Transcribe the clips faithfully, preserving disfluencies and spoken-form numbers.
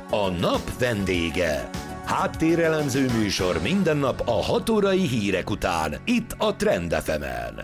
A nap vendége. Háttérelemző műsor minden nap a hat órai hírek után, itt a Trend ef emen.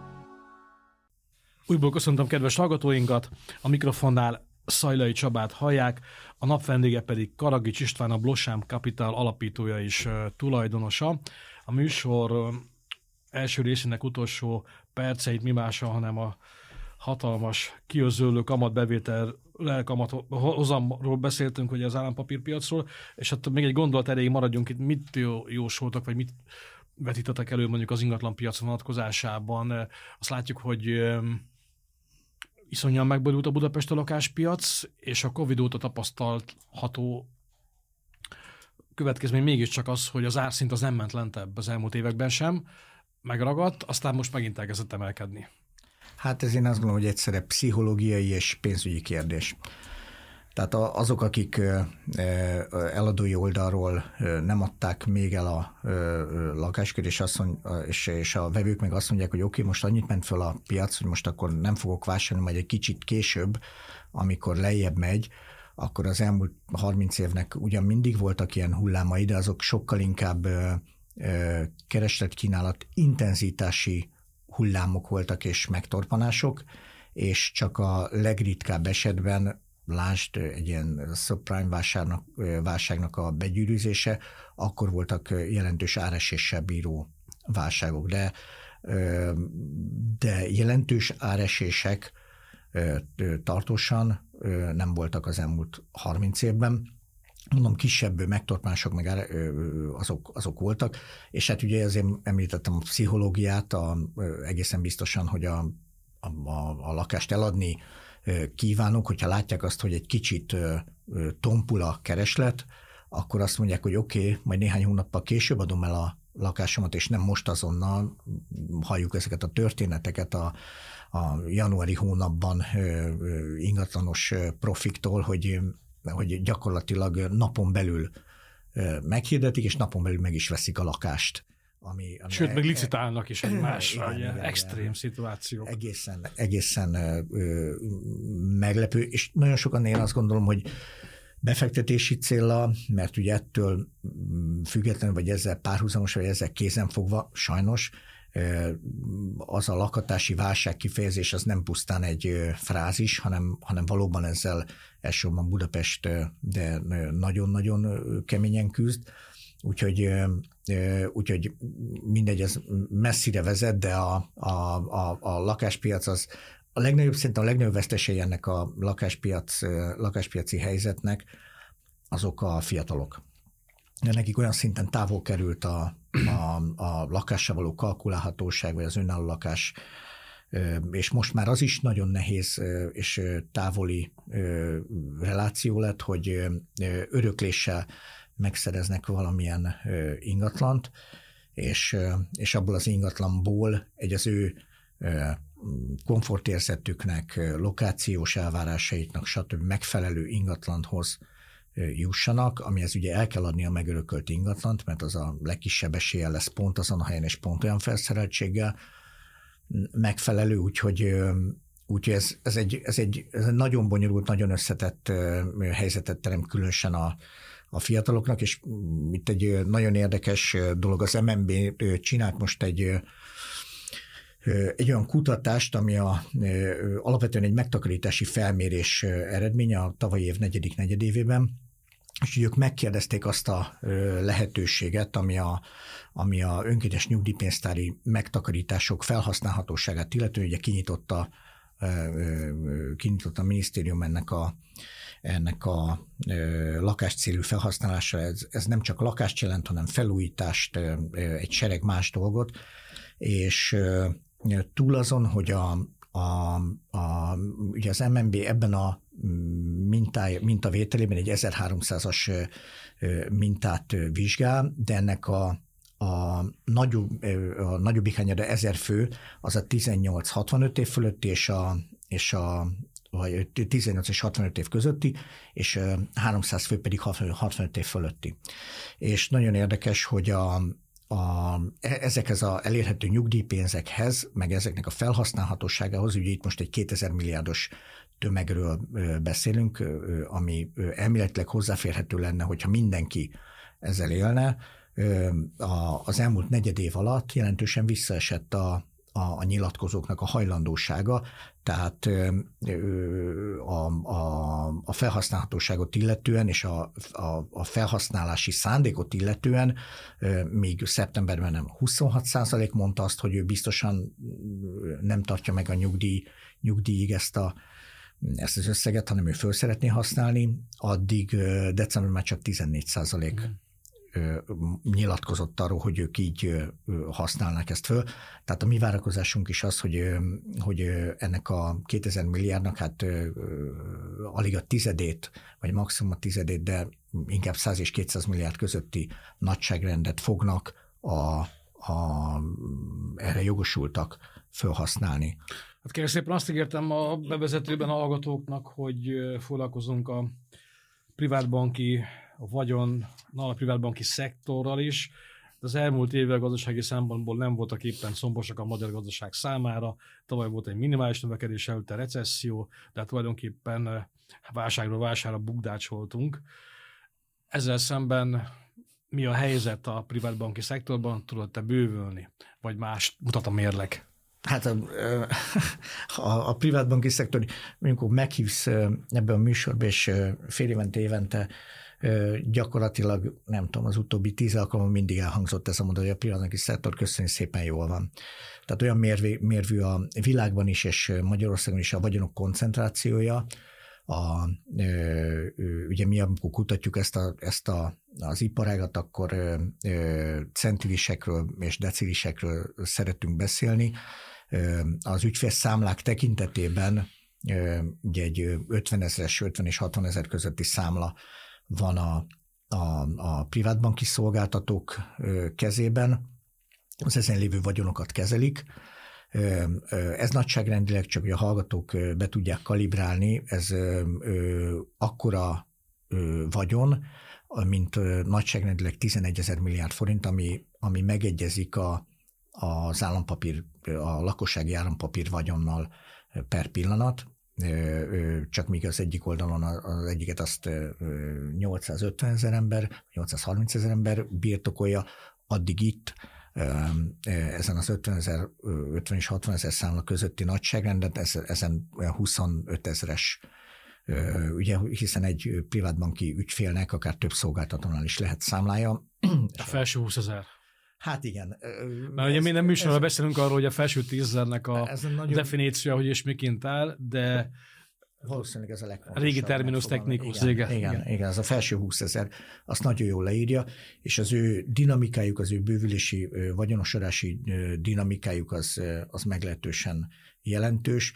Újból köszöntöm kedves hallgatóinkat, a mikrofonnál Szajlai Csabát hallják, a nap vendége pedig Karagics István, a Blossám Capital alapítója és tulajdonosa. A műsor első részének utolsó perceit mi mással, hanem a hatalmas, kiözöllő kamatbevétel hozamról beszéltünk, ugye az állampapírpiacról, és hát még egy gondolat erejéig maradjunk itt, mit jósoltak, vagy mit vetítettek elő mondjuk az ingatlanpiac vonatkozásában. Azt látjuk, hogy iszonyan megbonyolult a budapesti lakáspiac, és a Covid óta tapasztalható következmény mégiscsak az, hogy az árszint az nem ment lentebb az elmúlt években sem, megragadt, aztán most megint elkezdett emelkedni. Hát ez én azt gondolom, hogy egyszerre pszichológiai és pénzügyi kérdés. Tehát azok, akik eladói oldalról nem adták még el a lakáskört, és, azt mond, és, és a vevők meg azt mondják, hogy oké, okay, most annyit ment föl a piac, hogy most akkor nem fogok vásárolni, majd egy kicsit később, amikor lejjebb megy, akkor az elmúlt harminc évnek ugyan mindig voltak ilyen hullámai, de azok sokkal inkább kereslet-kínálat intenzitási hullámok voltak és megtorpanások, és csak a legritkább esetben, lásd egy ilyen subprime válságnak, válságnak a begyűrűzése, akkor voltak jelentős áreséssel bíró válságok. De, de jelentős áresések tartósan nem voltak az elmúlt harminc évben. Mondom, kisebb megtorpánások meg azok, azok voltak, és hát ugye azért említettem a pszichológiát, a, egészen biztosan, hogy a, a, a lakást eladni kívánok, hogyha látják azt, hogy egy kicsit tompul a kereslet, akkor azt mondják, hogy oké, okay, majd néhány hónappal később adom el a lakásomat, és nem most azonnal. Halljuk ezeket a történeteket a, a januári hónapban ingatlanos profiktól, hogy hogy gyakorlatilag napon belül meghirdetik, és napon belül meg is veszik a lakást. Ami, ami Sőt, meg licitálnak is egymásra, ilyen extrém igen. szituációk. Egészen, egészen ö, meglepő, és nagyon sokan én azt gondolom, hogy befektetési céllal, mert ugye ettől függetlenül, vagy ezzel párhuzamos, vagy ezzel kézenfogva, sajnos, az a lakatási válság kifejezés az nem pusztán egy frázis, hanem, hanem valóban ezzel elsősorban Budapest, de nagyon-nagyon keményen küzd. Úgyhogy, úgyhogy mindegy, ez messzire vezet, de a, a, a, a lakáspiac az a legnagyobb, szerintem a legnagyobb vesztesei ennek a lakáspiac, lakáspiaci helyzetnek azok a fiatalok. Nekik olyan szinten távol került a, a, a lakással való kalkulálhatóság, vagy az önálló lakás, és most már az is nagyon nehéz és távoli reláció lett, hogy örökléssel megszereznek valamilyen ingatlant, és, és abból az ingatlanból egy az ő komfortérzetüknek, lokációs elvárásaiknak, stb. Megfelelő ingatlanhoz jussanak, amihez ugye el kell adni a megörökölt ingatlant, mert az a legkisebb eséllyel lesz pont azon a helyen és pont olyan felszereltséggel megfelelő, úgyhogy, úgyhogy ez, ez, egy, ez, egy, ez egy nagyon bonyolult, nagyon összetett helyzetet teremt különösen a, a fiataloknak, és itt egy nagyon érdekes dolog, az em en bé csinált most egy egy olyan kutatást, ami a, alapvetően egy megtakarítási felmérés eredménye a tavalyi év negyedik negyedévében, és ők megkérdezték azt a lehetőséget, ami a, ami a önkéntes nyugdíjpénztári megtakarítások felhasználhatóságát illetően, ugye kinyitotta, kinyitotta a minisztérium ennek a, ennek a lakáscélú felhasználásra. Ez, ez nem csak lakást jelent, hanem felújítást, egy sereg más dolgot, és túl azon, hogy a, a, a, ugye az em en bé ebben a mintáj, mintavételében egy ezerháromszázas mintát vizsgál, de ennek a, a, nagyobb, a nagyobbik hányada ezer fő, az a tizennyolc hatvanöt év fölötti, és a, és a vagy tizennyolc és hatvanöt év közötti, és háromszáz fő pedig hatvanöt év fölötti. És nagyon érdekes, hogy a, a, ezekhez az elérhető nyugdíjpénzekhez, meg ezeknek a felhasználhatóságához, ugye itt most egy kétezer milliárdos tömegről beszélünk, ami elméletileg hozzáférhető lenne, hogyha mindenki ezzel élne. Az elmúlt negyed év alatt jelentősen visszaesett a, a, a nyilatkozóknak a hajlandósága, tehát a, a, a felhasználhatóságot illetően és a, a, a felhasználási szándékot illetően még szeptemberben nem huszonhat százalék mondta azt, hogy ő biztosan nem tartja meg a nyugdíj, nyugdíjig ezt a ezt az összeget, hanem ő föl szeretné használni, addig decemberben már csak tizennégy százalék nyilatkozott arról, hogy ők így használnák ezt föl. Tehát a mi várakozásunk is az, hogy, hogy ennek a kétezer milliárdnak hát alig a tizedét, vagy maximum a tizedét, de inkább száz és kétszáz milliárd közötti nagyságrendet fognak a, a, erre jogosultak felhasználni. Hát kérlek szépen azt ígértem a bevezetőben a hallgatóknak, hogy foglalkozunk a privátbanki a vagyonnal, a privátbanki szektorral is. Az elmúlt évek gazdasági szempontból nem voltak éppen szombosak a magyar gazdaság számára. Tavaly volt egy minimális növekedés, előtte recesszió, de tulajdonképpen válságról válságra bukdácsoltunk. Ezzel szemben mi a helyzet a privátbanki szektorban? Tudod-e bővülni? Vagy más mutat a mérleg? Hát a, a, a privátbanki szektor, amikor meghívsz ebbe a műsorba, és fél évente, évente gyakorlatilag, nem tudom, az utóbbi tíz alkalommal mindig elhangzott ez a mondat, hogy a privátbanki szektor köszönjük szépen jól van. Tehát olyan mérvű, mérvű a világban is, és Magyarországon is a vagyonok koncentrációja. A, ugye mi, amikor kutatjuk ezt, a, ezt a, az iparágat, akkor centilisekről és decilisekről szeretünk beszélni. Az ügyfélszámlák tekintetében ugye egy ötvenezres, ötven és hatvan ezer közötti számla van a, a, a privátbanki szolgáltatók kezében, az ezen lévő vagyonokat kezelik. Ez nagyságrendileg csak, hogy a hallgatók be tudják kalibrálni, ez akkora vagyon, mint nagyságrendileg tizenegyezer milliárd forint, ami, ami megegyezik a, az állampapír, a lakossági állampapír vagyonnal per pillanat, csak míg az egyik oldalon az egyiket azt nyolcszázötven ezer ember, nyolcszázharminc ezer ember birtokolja, addig itt ezen az ötven ezer, ötven és hatvan ezer számla közötti nagyságrendet, ezen huszonöt ezeres, ugye, hiszen egy privátbanki ügyfélnek akár több szolgáltatónál is lehet számlája. A felső húszezer. Hát igen. Mert ugye mi nem műsorban beszélünk arról, hogy a felső tízezernek a nagyon... definíciója, hogy és miként áll, de valószínűleg ez a legfontosabb. Régi terminus technikus. Igen, igen, igen, igen, ez a felső húszezer, azt nagyon jól leírja, és az ő dinamikájuk, az ő bővülési, vagyonosodási dinamikájuk az, az meglehetősen jelentős.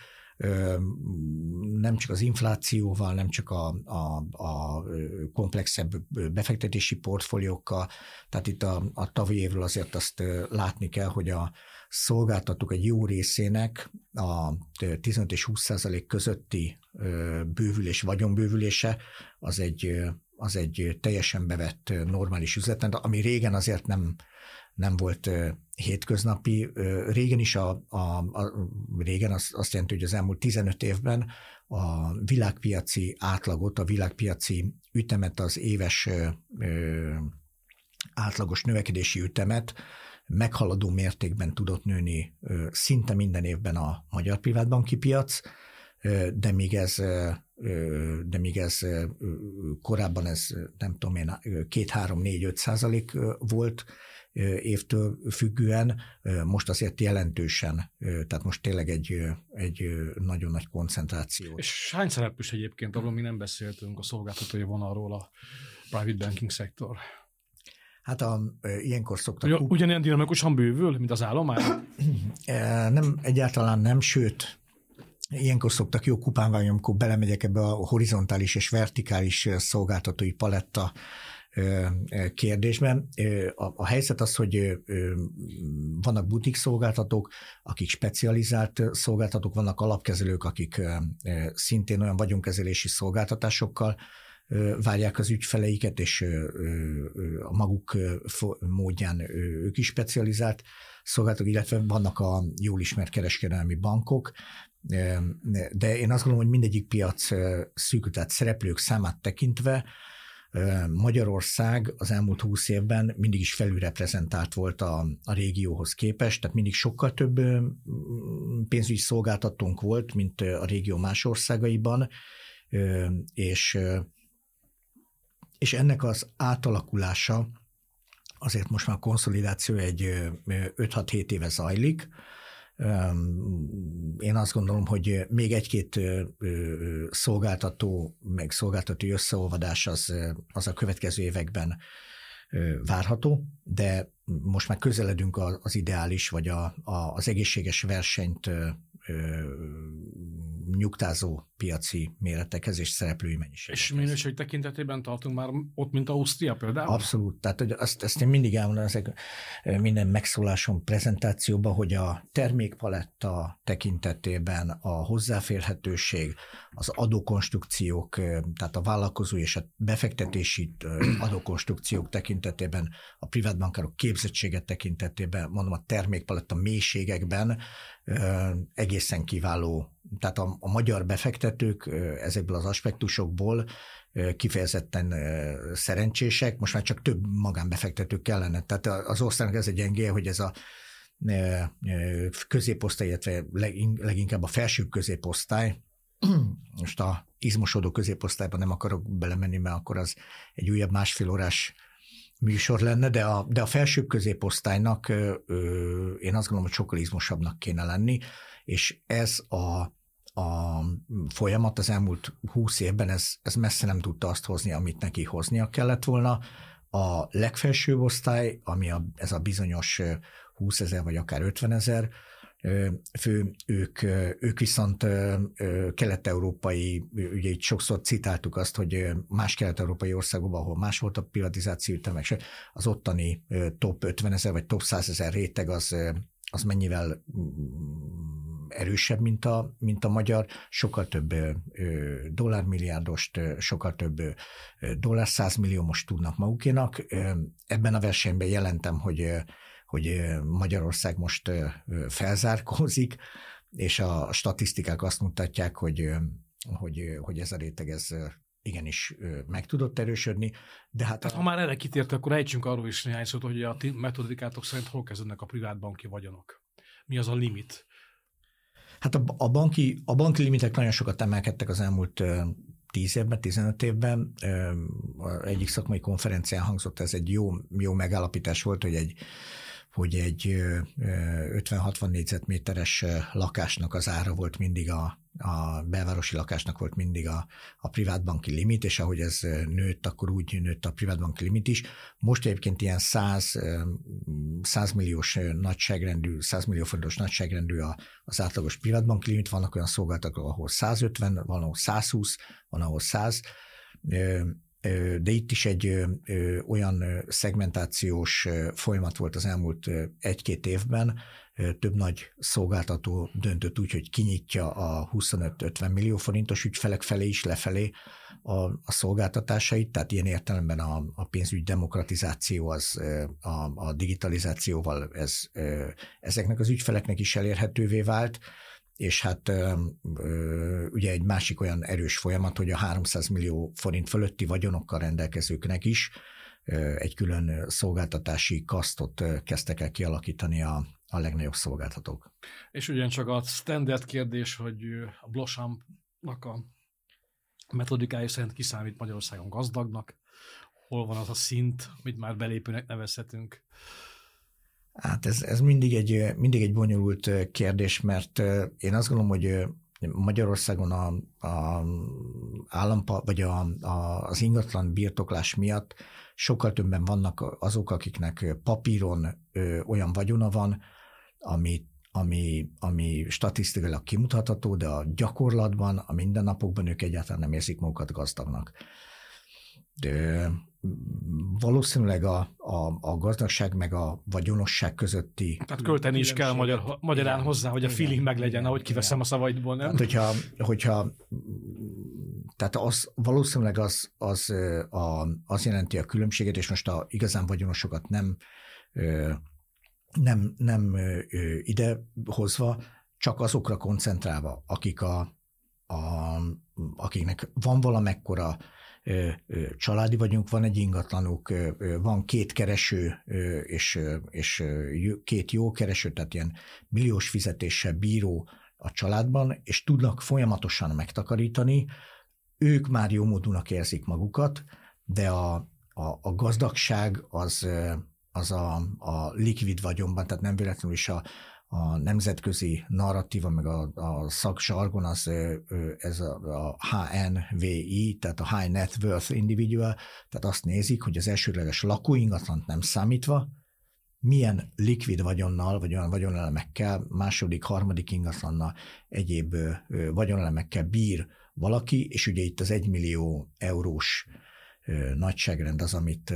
Nem csak az inflációval, nem csak a, a, a komplexebb befektetési portfóliókkal, tehát itt a, a tavalyi évről azért azt látni kell, hogy a szolgáltatók egy jó részének a tizenöt és húsz százalék közötti bővülés, vagyonbővülése az egy, az egy teljesen bevett normális üzlet, ami régen azért nem, nem volt hétköznapi. Régen is a, a, a régen az, azt jelenti, hogy az elmúlt tizenöt évben a világpiaci átlagot, a világpiaci ütemet, az éves ö, átlagos növekedési ütemet meghaladó mértékben tudott nőni ö, szinte minden évben a magyar privátbanki piac, ö, de még ez de még ez korábban ez nem tudom én, két, három, négy, öt százalék volt évtől függően, most azért jelentősen, tehát most tényleg egy, egy nagyon nagy koncentráció. És hány szereplős egyébként, arról mi nem beszéltünk a szolgáltatói vonalról a private banking szektor? Hát a, ilyenkor szoktak... Ugyan, ugyanilyen dinamikusan bővül, mint az állomány? Nem, egyáltalán nem, sőt, ilyenkor szoktak jó kupán válni, amikor belemegyek ebbe a horizontális és vertikális szolgáltatói paletta kérdésben. A, a helyzet az, hogy vannak butik szolgáltatók, akik specializált szolgáltatók, vannak alapkezelők, akik szintén olyan vagyonkezelési szolgáltatásokkal várják az ügyfeleiket, és a maguk módján ők is specializált szolgáltatók, illetve vannak a jól ismert kereskedelmi bankok, de én azt gondolom, hogy mindegyik piac szűkül, tehát szereplők számát tekintve Magyarország az elmúlt húsz évben mindig is felülreprezentált volt a, a régióhoz képest, tehát mindig sokkal több pénzügyi szolgáltatónk volt, mint a régió más országaiban, és, és ennek az átalakulása azért most már a konszolidáció egy öt-hat-hét éve zajlik. Én azt gondolom, hogy még egy-két szolgáltató, meg szolgáltatói összeolvadás az, az a következő években várható, de most már közeledünk az ideális, vagy a, a, az egészséges versenyt nyugtázó piaci méretekhez és szereplői mennyiségekhez. És minőség tekintetében tartunk már ott, mint Ausztria például? Abszolút. Tehát azt, azt én mindig elmondom ezek minden megszólásom prezentációban, hogy a termékpaletta tekintetében a hozzáférhetőség, az adókonstrukciók, tehát a vállalkozó és a befektetési adókonstrukciók tekintetében, a privátbankárok képzettsége tekintetében, mondom a termékpaletta mélységekben egészen kiváló. Tehát a, a magyar befektetők ezekből az aspektusokból kifejezetten szerencsések, most már csak több magánbefektetők kellene. Tehát az országnak ez a gyengéje, hogy ez a középosztály, illetve leginkább a felsőbb középosztály, most a izmosodó középosztályban nem akarok belemenni, mert akkor az egy újabb másfél órás műsor lenne, de a, de a felsőbb középosztálynak ö, ö, én azt gondolom, hogy sokkal izmosabbnak kéne lenni, és ez a, a folyamat az elmúlt húsz évben ez, ez messze nem tudta azt hozni, amit neki hoznia kellett volna. A legfelsőbb osztály, ami a, ez a bizonyos húszezer vagy akár ötvenezer fő, ők, ők viszont kelet-európai, ugye itt sokszor citáltuk azt, hogy más kelet-európai országokban, ahol más volt a privatizáció ütemek, az ottani top ötvenezer vagy top százezer réteg az, az mennyivel erősebb, mint a, mint a magyar, sokkal több dollármilliárdost, sokkal több dollár százmillió most tudnak magukénak. Ebben a versenyben jelentem, hogy hogy Magyarország most felzárkózik, és a statisztikák azt mutatják, hogy, hogy, hogy ez a réteg ez igenis meg tudott erősödni. De hát Tehát a... ha már erre kitért, akkor ejtsünk arról is néhány szót, hogy a ti metodikátok szerint hol kezdődnek a privátbanki vagyonok. Mi az a limit? Hát a, a, banki, a banki limitek nagyon sokat emelkedtek az elmúlt tíz évben, tizenöt évben. Egyik szakmai konferencián hangzott, ez egy jó, jó megállapítás volt, hogy egy hogy egy ötven-hatvan négyzetméteres lakásnak az ára volt mindig a, a belvárosi lakásnak volt mindig a, a privátbanki limit, és ahogy ez nőtt, akkor úgy nőtt a privátbanki limit is. Most egyébként ilyen száz milliós nagyságrendű, száz millió forintos nagyságrendű az átlagos privátbanki limit, vannak olyan szolgáltatók, ahol százötven, van ahol százhúsz, van ahol száz, de itt is egy ö, ö, olyan szegmentációs folyamat volt az elmúlt egy-két évben, több nagy szolgáltató döntött úgy, hogy kinyitja a huszonöt-ötven millió forintos ügyfelek felé is lefelé a, a szolgáltatásait, tehát ilyen értelemben a, a pénzügy demokratizáció az a, a digitalizációval ez, ezeknek az ügyfeleknek is elérhetővé vált, és hát ugye egy másik olyan erős folyamat, hogy a háromszáz millió forint fölötti vagyonokkal rendelkezőknek is egy külön szolgáltatási kasztot kezdtek el kialakítani a, a legnagyobb szolgáltatók. És ugyancsak a standard kérdés, hogy a Bloshamnak a metodikája szerint kiszámít Magyarországon gazdagnak, hol van az a szint, amit már belépőnek nevezhetünk? Hát ez, ez mindig, egy, mindig egy bonyolult kérdés, mert én azt gondolom, hogy Magyarországon a, a állampa, vagy a, a, az ingatlan birtoklás miatt sokkal többen vannak azok, akiknek papíron ö, olyan vagyona van, ami, ami, ami statisztikailag kimutatható, de a gyakorlatban, a mindennapokban ők egyáltalán nem érzik magukat gazdagnak. De valószínűleg a, a, a gazdagság meg a vagyonosság közötti... Tehát költeni is kell magyar, magyarán igen, hozzá, hogy a feeling igen, meglegyen, igen, ahogy kiveszem igen. a szavaidból, nem? Tehát, hogyha, hogyha tehát az, valószínűleg az, az, a, az jelenti a különbséget, és most a igazán vagyonosokat nem, nem, nem idehozva, csak azokra koncentrálva, akik a, a, akiknek van valamekkora ö, ö, családi vagyunk, van egy ingatlanuk, ö, ö, van két kereső ö, és, és ö, két jó kereső, tehát ilyen milliós fizetéssel bíró a családban, és tudnak folyamatosan megtakarítani, ők már jó módúnak érzik magukat, de a, a, a gazdagság az, az a, a likvid vagyonban, tehát nem véletlenül is a, a nemzetközi narratíva, meg a, a szakzsargon, az ez a, a há en vé i, tehát a High Net Worth Individual, tehát azt nézik, hogy az elsődleges lakóingatlant nem számítva, milyen likvid vagyonnal, vagy olyan vagyonelemekkel, második, harmadik ingatlannal, egyéb vagyonelemekkel bír valaki, és ugye itt az egymillió eurós nagyságrend az, amit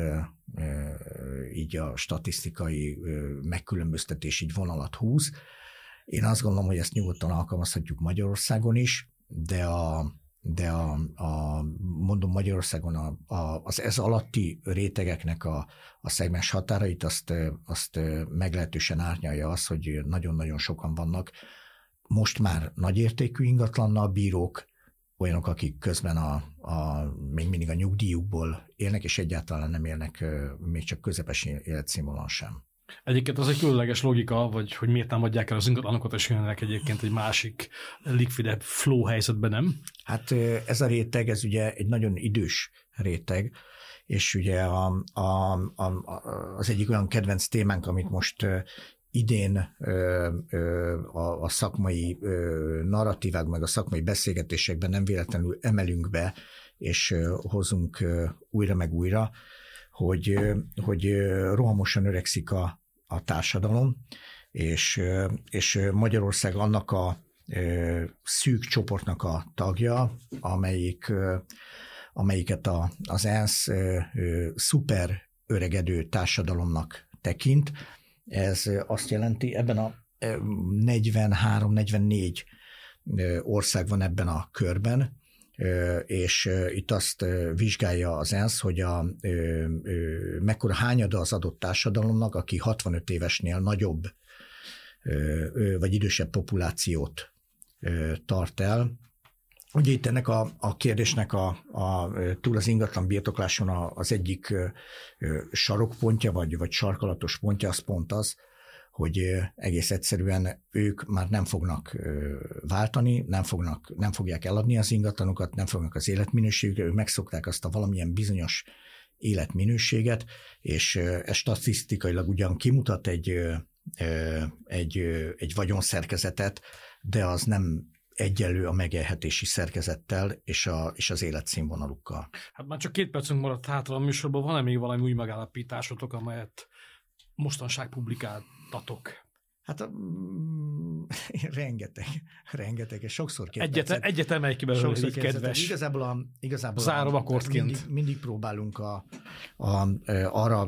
így a statisztikai megkülönböztetés így vonalat húz. Én azt gondolom, hogy ezt nyugodtan alkalmazhatjuk Magyarországon is, de a, de a, a mondom Magyarországon a, a, az ez alatti rétegeknek a, a szegmens határait azt, azt meglehetősen árnyalja az, hogy nagyon-nagyon sokan vannak most már nagyértékű ingatlannal bírók, olyanok, akik közben a, a, még mindig a nyugdíjukból élnek, és egyáltalán nem élnek még csak közepes életszínvonalon sem. Egyébként az egy különleges logika, vagy hogy miért nem adják el az ingatlanokat, és jönnek egyébként egy másik likvidebb flow helyzetben, nem? Hát ez a réteg, ez ugye egy nagyon idős réteg, és ugye a, a, a, az egyik olyan kedvenc témánk, amit most idén ö, ö, a, a szakmai ö, narratívák, meg a szakmai beszélgetésekben nem véletlenül emelünk be, és ö, hozunk ö, újra meg újra, hogy, ö, hogy ö, rohamosan öregszik a, a társadalom, és, ö, és Magyarország annak a ö, szűk csoportnak a tagja, amelyik, ö, amelyiket a, az ENSZ ö, ö, szuper öregedő társadalomnak tekint. Ez azt jelenti, ebben a negyvenhárom-negyvennégy ország van ebben a körben, és itt azt vizsgálja az ENSZ, hogy a, mekkora hányada az adott társadalomnak, aki hatvanöt évesnél nagyobb vagy idősebb populációt tart el. Ugye itt ennek a, a kérdésnek a, a, túl az ingatlan birtokláson a, az egyik ö, ö, sarokpontja, vagy, vagy sarkalatos pontja az pont az, hogy ö, egész egyszerűen ők már nem fognak ö, váltani, nem, fognak, nem fogják eladni az ingatlanokat, nem fognak az életminőségükre, ők megszokták azt a valamilyen bizonyos életminőséget, és ö, ez statisztikailag ugyan kimutat egy, ö, egy, ö, egy vagyonszerkezetet, de az nem egyenlő a megélhetési szerkezettel és, a, és az életszínvonalukkal. Hát már csak két percünk maradt hátra a műsorban, van-e még valami új megállapításotok, amelyet mostanság publikáltatok? Hát mm, rengeteg, rengeteg, és sokszor két Egyet, percet, egyet emelj ki belőle, hogy kedves. Igazából, a, igazából Záró akkordként. Mindig, mindig próbálunk a, a, a, arra,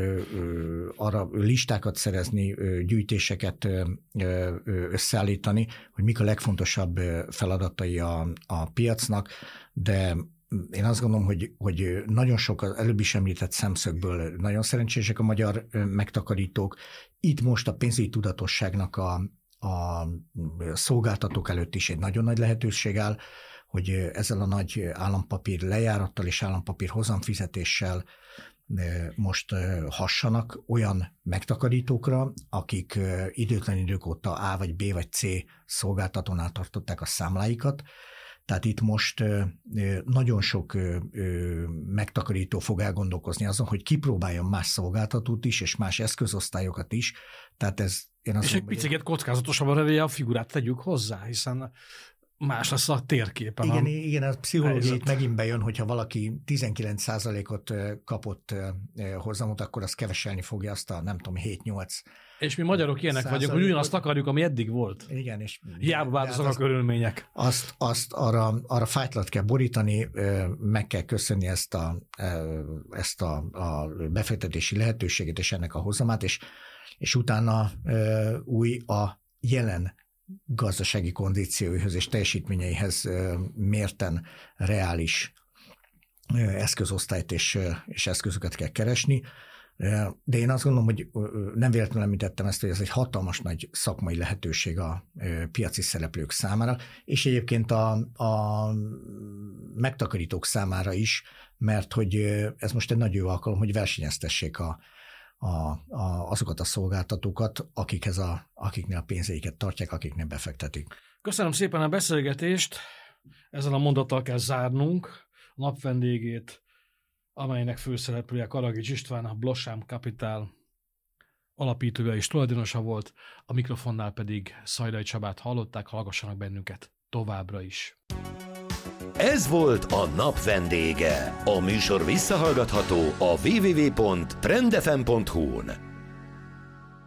arra listákat szerezni, gyűjtéseket összeállítani, hogy mik a legfontosabb feladatai a, a piacnak, de én azt gondolom, hogy, hogy nagyon sok az előbb is említett szemszögből nagyon szerencsések a magyar megtakarítók. Itt most a pénzügyi tudatosságnak a, a szolgáltatók előtt is egy nagyon nagy lehetőség áll, hogy ezzel a nagy állampapír lejárattal és állampapír hozamfizetéssel most hassanak olyan megtakarítókra, akik időtlen idők óta A vagy B vagy C szolgáltatónál tartották a számláikat. Tehát itt most nagyon sok megtakarító fog elgondolkozni azon, hogy kipróbáljon más szolgáltatót is, és más eszközosztályokat is. Tehát ez, én azt és mondom, egy picit kockázatosabban revéje a figurát tegyük hozzá, hiszen más lesz a térképen. Igen, a igen, a pszichológia itt megint bejön, hogyha valaki tizenkilenc százalékot kapott hozamot, akkor az keveselni fogja azt a nem tudom, hét-nyolc. És mi magyarok ilyenek vagyunk, hogy ugyanazt akarjuk, ami eddig volt. Igen, és hiába változnak a körülmények. Azt, azt arra, arra fájtlat kell borítani, meg kell köszönni ezt a, ezt a, a befektetési lehetőséget és ennek a hozamát, és, és utána új a jelen gazdasági kondícióihoz és teljesítményeihez mérten reális eszközosztályt és, és eszközöket kell keresni. De én azt gondolom, hogy nem véletlenül említettem ezt, hogy ez egy hatalmas nagy szakmai lehetőség a piaci szereplők számára, és egyébként a, a megtakarítók számára is, mert hogy ez most egy nagy jó alkalom, hogy versenyeztessék a, a, a, azokat a szolgáltatókat, akikhez a, akiknél a pénzeiket tartják, akiknél befektetik. Köszönöm szépen a beszélgetést, ezzel a mondattal kell zárnunk. A napvendégét, amelynek főszereplője Karagics István, a Blossám Capital alapítója és tulajdonosa volt, a mikrofonnál pedig Szajdai Csabát hallották, hallgassanak bennünket továbbra is. Ez volt a Nap vendége. A műsor visszahallgatható a double-u double-u double-u pont trend f m pont h u-n.